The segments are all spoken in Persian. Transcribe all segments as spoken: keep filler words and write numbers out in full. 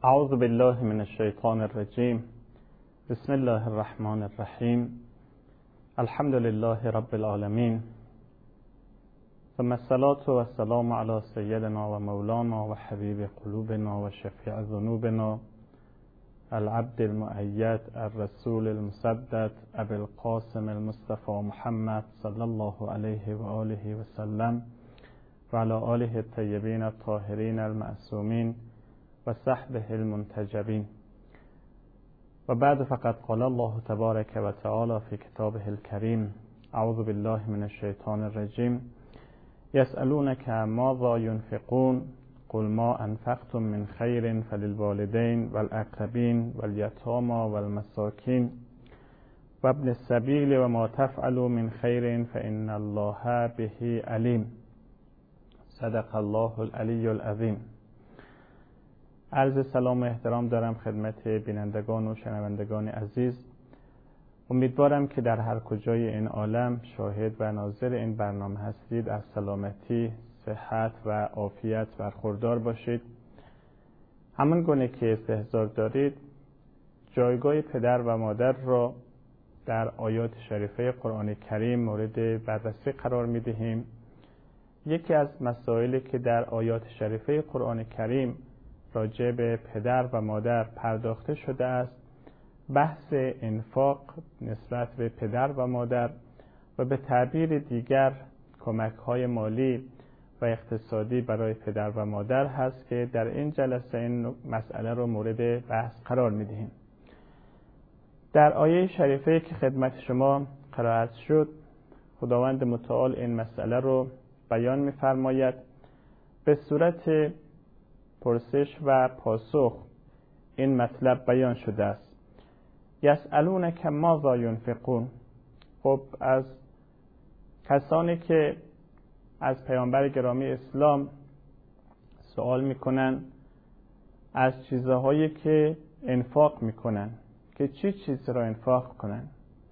اعوذ بالله من الشیطان الرجیم. بسم الله الرحمن الرحیم. الحمد لله رب العالمین، ثم الصلاة والسلام علی سیدنا و مولانا و حبیب قلوبنا و شفیع ذنوبنا العبد المؤید الرسول المسدد ابی القاسم المصطفى محمد صلی الله علیه و آله و سلم و علی آله الطیبین الطاهرین المعصومین و صحبه المنتجبین. و بعد فقد قال الله تبارک و تعالی فی کتابه الکریم: اعوذ بالله من الشیطان الرجیم. یسألونک ماذا ينفقون قل ما انفقتم من خیر فللوالدین والاقربین والیتامی والمساکین و ابن السبیل و ما تفعلوا من خیر فإن الله به علیم. صدق الله العلی العظیم. عرض سلام و احترام دارم خدمت بینندگان و شنوندگان عزیز. امیدوارم که در هر کجای این عالم شاهد و ناظر این برنامه هستید از سلامتی، صحت و عافیت برخوردار باشید. همان گونه که استحضار دارید جایگاه پدر و مادر را در آیات شریفه قرآن کریم مورد بررسی قرار می دهیم. یکی از مسائلی که در آیات شریفه قرآن کریم راجع به پدر و مادر پرداخته شده است بحث انفاق نسبت به پدر و مادر و به تعبیر دیگر کمک‌های مالی و اقتصادی برای پدر و مادر هست که در این جلسه این مسئله رو مورد بحث قرار می‌دهیم. در آیه شریفه که خدمت شما قرائت شد خداوند متعال این مسئله رو بیان می‌فرماید. به صورت پرسش و پاسخ این مطلب بیان شده است. یسألونک ماذا ینفقون. خب از کسانی که از پیامبر گرامی اسلام سوال میکنن از چیزهایی که انفاق میکنن که چی چیز را انفاق کنن،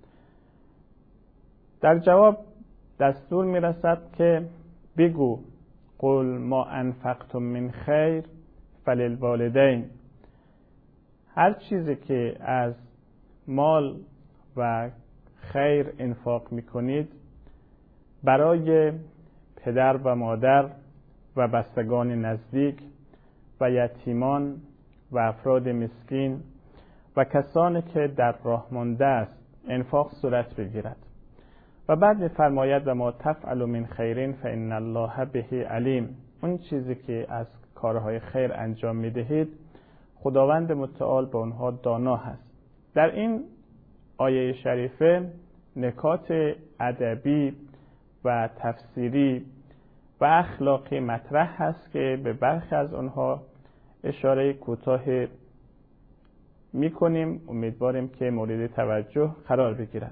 در جواب دستور میرسد که بگو قل ما انفقتم من خیر فللوالدین. هر چیزی که از مال و خیر انفاق میکنید برای پدر و مادر و بستگان نزدیک و یتیمان و افراد مسکین و کسانی که در راه مانده است انفاق صورت بگیرد. و بعد می‌فرماید و ما تفعلوا من خیر فإن الله به علیم. اون چیزی که از کارهای خیر انجام می‌دهید خداوند متعال به اونها دانا هست. در این آیه شریفه نکات ادبی و تفسیری و اخلاقی مطرح هست که به برخی از اونها اشاره کوتاه می‌کنیم. امیدواریم که مورد توجه قرار بگیرد.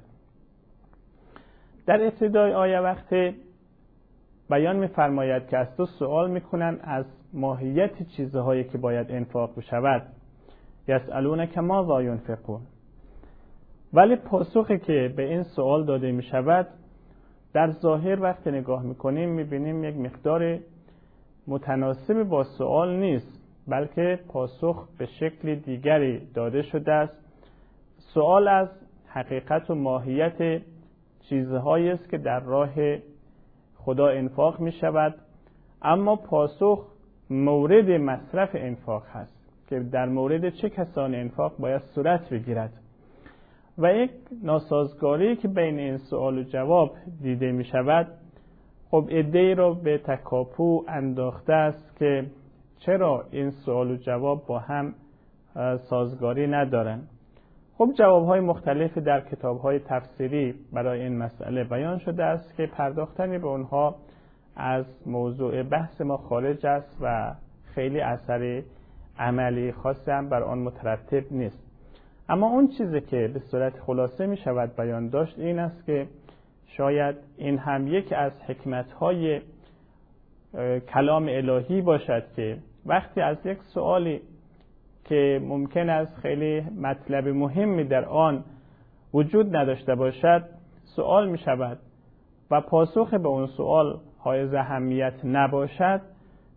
در ابتدای آیه وقتی بیان می‌فرماید که از تو سوال می‌کنن از ماهیت چیزهایی که باید انفاق بشود. یسألونک ماذا ینفقون. ولی پاسخی که به این سوال داده می‌شود در ظاهر وقتی نگاه می‌کنیم می‌بینیم یک مقدار متناسب با سوال نیست، بلکه پاسخ به شکل دیگری داده شده است. سوال از حقیقت و ماهیت چیزهایی است که در راه خدا انفاق می شود، اما پاسخ مورد مصرف انفاق هست که در مورد چه کسانی انفاق باید صورت بگیرد. و یک ناسازگاری که بین این سوال و جواب دیده می شود، خب عده‌ای را به تکاپو انداخته است که چرا این سوال و جواب با هم سازگاری ندارند. خب جوابهای مختلفی در کتابهای تفسیری برای این مسئله بیان شده است که پرداختنی به اونها از موضوع بحث ما خارج است و خیلی اثر عملی خاصی هم بر آن مترتب نیست. اما اون چیزی که به صورت خلاصه می شود بیان داشت این است که شاید این هم یک از حکمتهای کلام الهی باشد که وقتی از یک سوالی که ممکن است خیلی مطلب مهمی در آن وجود نداشته باشد سوال می شود و پاسخ به اون سوال حائز اهمیت نباشد،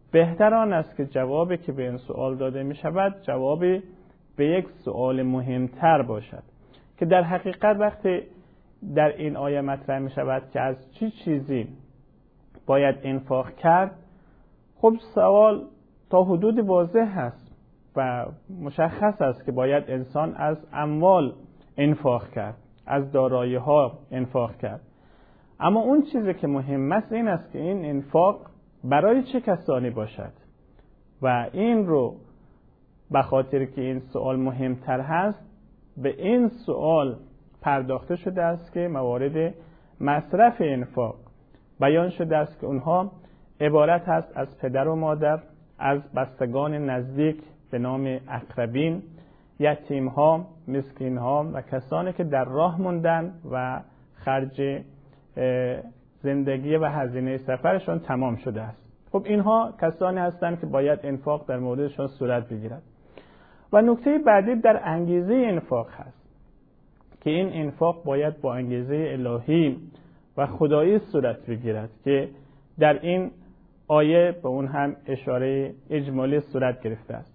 بهتر آن است که جوابی که به این سوال داده می شود جوابی به یک سوال مهمتر باشد، که در حقیقت وقتی در این آیه مطرح می شود که از چه چی چیزی باید انفاق کرد، خب سوال تا حدود واضح است و مشخص است که باید انسان از اموال انفاق کرد، از دارایی ها انفاق کرد. اما اون چیزی که مهم است این است که این انفاق برای چه کسانی باشد و این رو به خاطر که این سوال مهمتر هست به این سوال پرداخته شده است که موارد مصرف انفاق بیان شده است که اونها عبارت هست از پدر و مادر، از بستگان نزدیک به نام اقربین، یتیم ها، مسکین ها و کسانی که در راه موندن و خرج زندگی و هزینه سفرشون تمام شده است. خب اینها کسانی هستند که باید انفاق در موردشون صورت بگیرد. و نکته بعدی در انگیزه انفاق هست که این انفاق باید با انگیزه الهی و خدایی صورت بگیرد که در این آیه به اون هم اشاره اجمالی صورت گرفته است.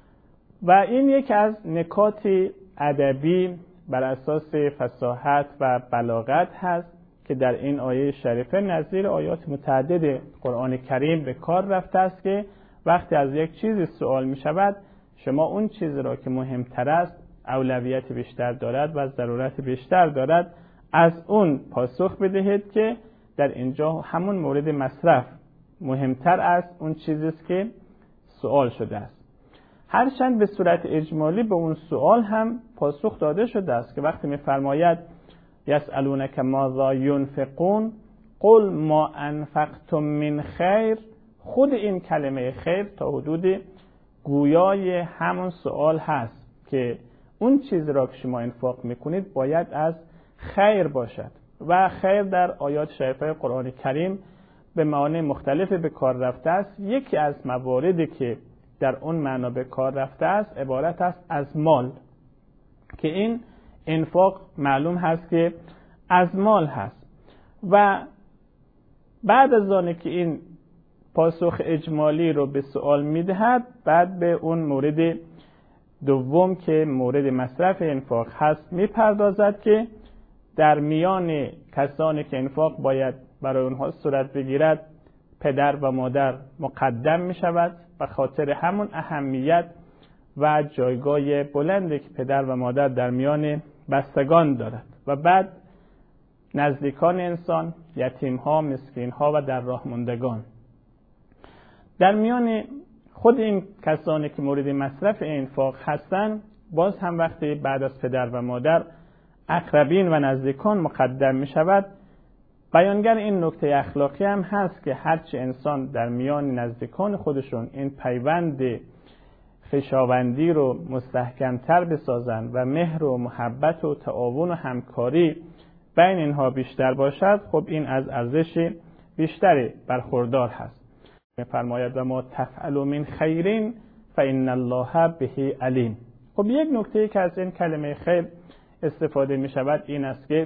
و این یک از نکات ادبی بر اساس فصاحت و بلاغت هست که در این آیه شریفه نظیر آیات متعدد قرآن کریم به کار رفته است که وقتی از یک چیزی سوال می شود شما اون چیزی را که مهمتر است، اولویت بیشتر دارد و ضرورت بیشتر دارد از اون پاسخ بدهید که در اینجا همون مورد مصرف مهمتر است اون چیزی است که سوال شده است. هرچند به صورت اجمالی به اون سوال هم پاسخ داده شده است که وقتی می‌فرماید یسألونک ماذا ینفقون قل ما انفقتم من خیر، خود این کلمه خیر تا حدود گویای همون سوال هست که اون چیزی را که شما انفاق میکنید باید از خیر باشد. و خیر در آیات شریفه قرآن کریم به معانی مختلفی به کار رفته است. یکی از مواردی که در اون معنا به کار رفته است عبارت است از مال، که این انفاق معلوم هست که از مال هست. و بعد از آنه که این پاسخ اجمالی رو به سوال میدهد، بعد به اون مورد دوم که مورد مصرف انفاق هست میپردازد که در میان کسانی که انفاق باید برای اونها صورت بگیرد پدر و مادر مقدم می شود به خاطر همون اهمیت و جایگاه بلندی که پدر و مادر در میان بستگان دارد و بعد نزدیکان انسان، یتیم ها، مسکین ها و در راه موندگان. در میان خود این کسانی که مورد مصرف انفاق هستند باز هم وقتی بعد از پدر و مادر اقربین و نزدیکان مقدم می شود، بیانگر این نکته اخلاقی هم هست که هرچی انسان در میان نزدیکان خودشون این پیوند خویشاوندی رو مستحکمتر بسازند و مهر و محبت و تعاون و همکاری بین اینها بیشتر باشد، خب این از ارزش بیشتری برخوردار هست. می‌فرماید و ما تفعلوا من خیر فإن الله به علیم. خب یک نکته که از این کلمه خیر استفاده می شود این است که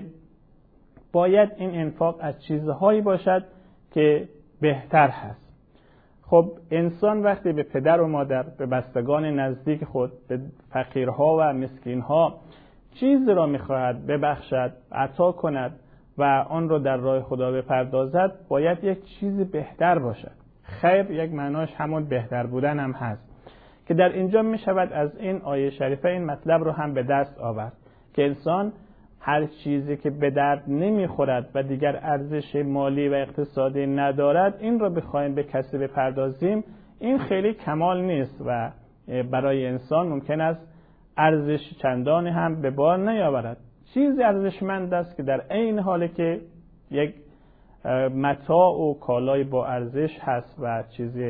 باید این انفاق از چیزهایی باشد که بهتر هست. خب انسان وقتی به پدر و مادر، به بستگان نزدیک خود، به فقیرها و مسکینها چیزی را می‌خواهد ببخشد، عطا کند و آن را در راه خدا بپردازد، باید یک چیزی بهتر باشد. خیر یک معناش همون بهتر بودن هم هست که در اینجا می شود از این آیه شریفه این مطلب رو هم به دست آورد که انسان هر چیزی که به درد نمیخورد و دیگر ارزش مالی و اقتصادی ندارد این رو بخوایم به کسی بپردازیم، این خیلی کمال نیست و برای انسان ممکن است ارزش چندانی هم به بار نیاورد. چیزی ارزشمند است که در عین حالی که یک متاع و کالای با ارزش هست و چیزی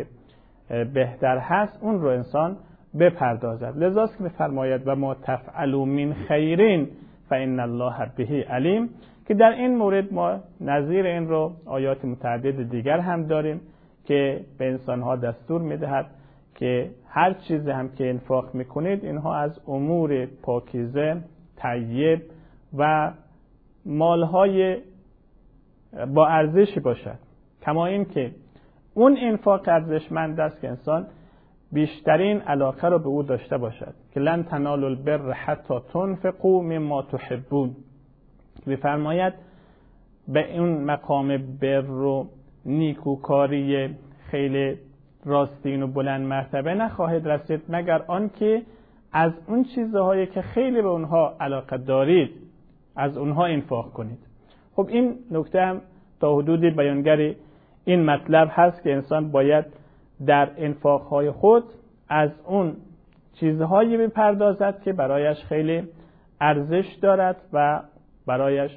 بهتر هست اون رو انسان بپردازد. لذاست که بفرماید و ما تفعلوا من خیرین فإن الله به علیم، که در این مورد ما نظیر این رو آیات متعدد دیگر هم داریم که به انسانها دستور میدهد که هر چیزی هم که انفاق میکنید اینها از امور پاکیزه، طیب و مالهای با ارزشی باشد. کما این که اون انفاق ارزشمند است که انسان بیشترین علاقه رو به او داشته باشد که لن تنالوا البر حتی تنفقوا مما تحبون. می‌فرماید به اون مقام بر و نیکوکاری خیلی راستین و بلند مرتبه نخواهید رسید مگر آنکه از اون چیزهایی که خیلی به اونها علاقه دارید از اونها انفاق کنید. خب این نکته هم تا حدودی بیانگر این مطلب هست که انسان باید در انفاقهای خود از اون چیزهایی بپردازد که برایش خیلی ارزش دارد و برایش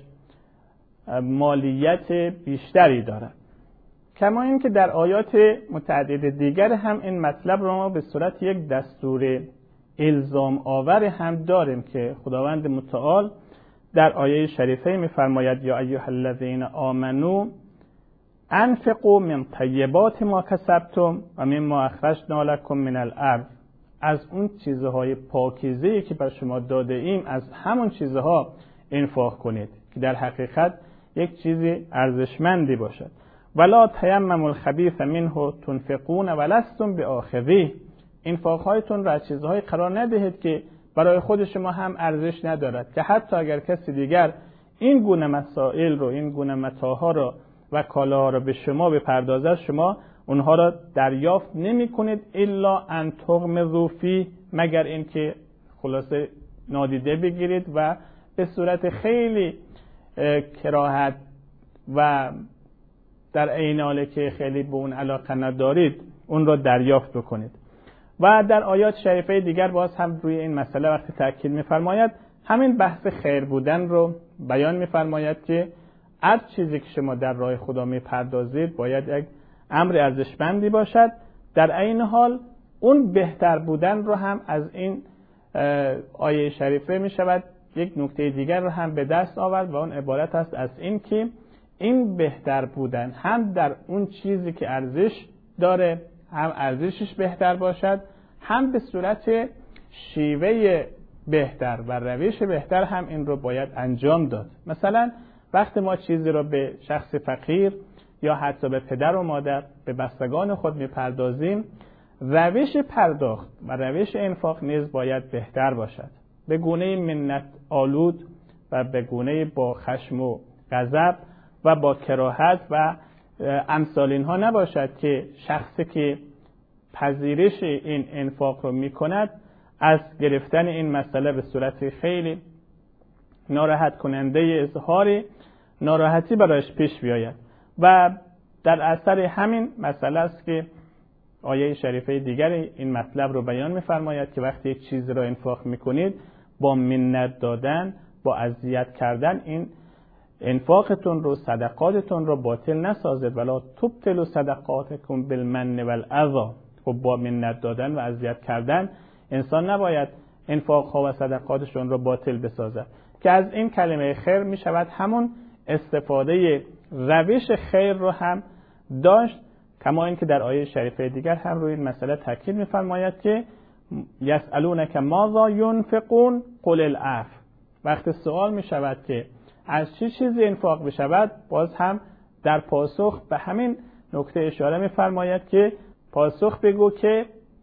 مالیت بیشتری دارد. کما این که در آیات متعدد دیگر هم این مطلب رو ما به صورت یک دستور الزام آور هم داریم که خداوند متعال در آیه شریفه می‌فرماید یا ایها الذین آمنو انفقوا من طیبات ما کسبتم و مما اخرجنا لكم من الارض. از اون چیزهای پاکیزه‌ای که بر شما داده ایم از همون چیزها انفاق کنید که در حقیقت یک چیزی ارزشمندی باشد. ولا تیمموا الخبیث منه تنفقون ولستم بآخذیه. انفاق‌هایتون را از چیزهای قرار ندهید که برای خود شما هم ارزش ندارد که حتی اگر کسی دیگر این گونه مسائل رو این گونه متاعها رو و کالاها رو به شما بپردازد شما اونها را دریافت نمی کنید الا ان تغمضوا فیه، مگر اینکه خلاصه نادیده بگیرید و به صورت خیلی کراهت و در عین حالی که خیلی به اون علاقه ندارید اون را دریافت بکنید. و در آیات شریفه دیگر باز هم روی این مسئله وقتی تأکید می‌فرماید همین بحث خیر بودن رو بیان می‌فرماید که هر چیزی که شما در راه خدا می‌پردازید باید یک امر ارزشمندی باشد. در عین حال اون بهتر بودن رو هم از این آیه شریفه می‌شود یک نکته دیگر رو هم به دست آورد و اون عبارت است از این که این بهتر بودن هم در اون چیزی که ارزش داره هم ارزشش بهتر باشد، هم به صورت شیوه بهتر و روش بهتر هم این رو باید انجام داد. مثلا وقتی ما چیزی رو به شخص فقیر یا حتی به پدر و مادر به بستگان خود میپردازیم روش پرداخت و روش انفاق نیز باید بهتر باشد، به گونه منت آلود و به گونه با خشم و غضب و با کراهت و امثال اینها نباشد که شخصی که پذیرش این انفاق رو میکند از گرفتن این مسئله به صورت خیلی ناراحت کننده اظهار ناراحتی برایش پیش بیاید. و در اثر همین مسئله است که آیه شریفه دیگر این مطلب رو بیان می‌فرماید که وقتی یک چیز را انفاق می‌کنید با منت دادن، با اذیت کردن این انفاقتون رو صدقاتتون رو باطل نسازید. ولا تبطلوا صدقاتکم بالمن والاذی. خب با منت دادن و اذیت کردن انسان نباید انفاق‌ها و صدقاتشون رو باطل بسازد که از این کلمه خیر می شود همون استفاده روش خیر رو هم داشت، کما اینکه در آیه شریفه دیگر هم روی این مسئله تاکید می‌فرماید که یسألونک ماذا ينفقون قل العفو. وقتی سوال می شود که از چه چیزی انفاق بشود باز هم در پاسخ به همین نکته اشاره می‌فرماید که پاسخ بگو که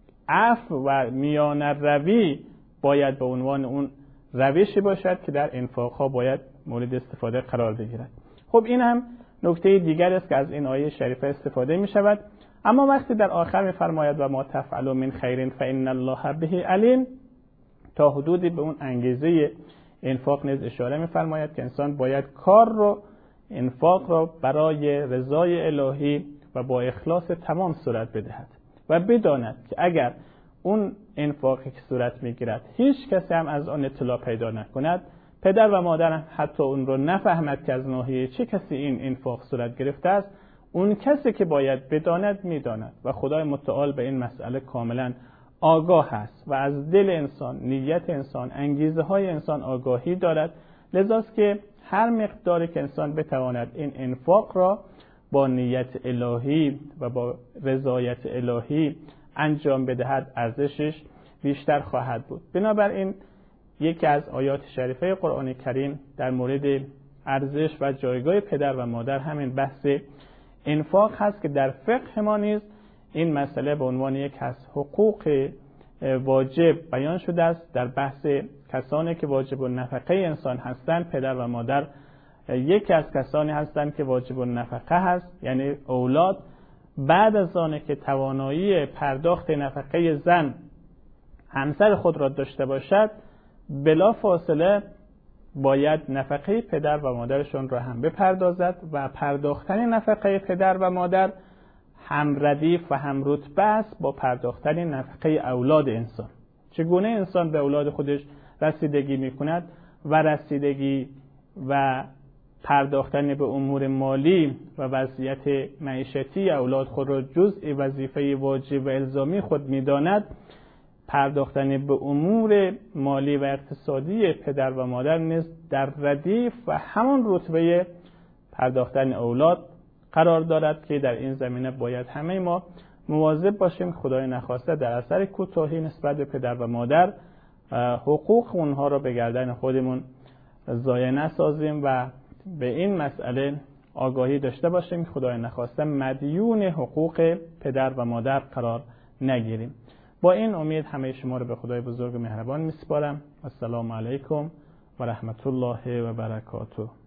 عفو و میانه روی باید به عنوان اون روشی باشد که در انفاق‌ها باید مورد استفاده قرار بگیرد. خب این هم نکته دیگر است که از این آیه شریفه استفاده می شود. اما وقتی در آخر می‌فرماید و ما تفعلوا من خیر فإن الله به علیم، تا حدودی به اون انگیزه انفاق نیز اشاره می‌فرماید که انسان باید کار رو انفاق رو برای رضای الهی و با اخلاص تمام صورت بدهد و بداند که اگر اون انفاقی که صورت می‌گیرد هیچ کسی هم از آن اطلاع پیدا نکند، پدر و مادر هم حتی اون رو نفهمد که از ناحیه چه کسی این انفاق صورت گرفته است، اون کسی که باید بداند می‌داند و خدای متعال به این مسئله کاملا آگاه است و از دل انسان، نیت انسان، انگیزه های انسان آگاهی دارد. لذاست که هر مقداری که انسان بتواند این انفاق را با نیت الهی و با رضایت الهی انجام بدهد ارزشش بیشتر خواهد بود. بنابراین یکی از آیات شریفه قرآن کریم در مورد ارزش و جایگاه پدر و مادر همین بحث انفاق هست که در فقه ما نیز این مسئله به عنوان یک از حقوق واجب بیان شده است. در بحث کسانی که واجب النفقه انسان هستند، پدر و مادر یکی از کسانی هستند که واجب النفقه هست، یعنی اولاد بعد از آنه که توانایی پرداخت نفقه زن همسر خود را داشته باشد، بلا فاصله باید نفقه پدر و مادرشون را هم بپردازد و پرداختن نفقه پدر و مادر هم ردیف و هم رتبه است با پرداختن نفقه اولاد انسان. چگونه انسان به اولاد خودش رسیدگی میکند و رسیدگی و پرداختن به امور مالی و وضعیت معیشتی اولاد خود را جزء وظیفه واجب و الزامی خود میداند، پرداختن به امور مالی و اقتصادی پدر و مادر نیز در ردیف و همان رتبه پرداختن اولاد قرار دارد که در این زمینه باید همه ما مواظب باشیم. خدای نخواسته در اثر کوتاهی نسبت به پدر و مادر حقوق اونها را به گردن خودمون ضایع نسازیم و به این مسئله آگاهی داشته باشیم که خدای نخواسته مدیون حقوق پدر و مادر قرار نگیریم. با این امید همه شما رو به خدای بزرگ و مهربان میسپارم. السلام علیکم و رحمت الله و برکاته.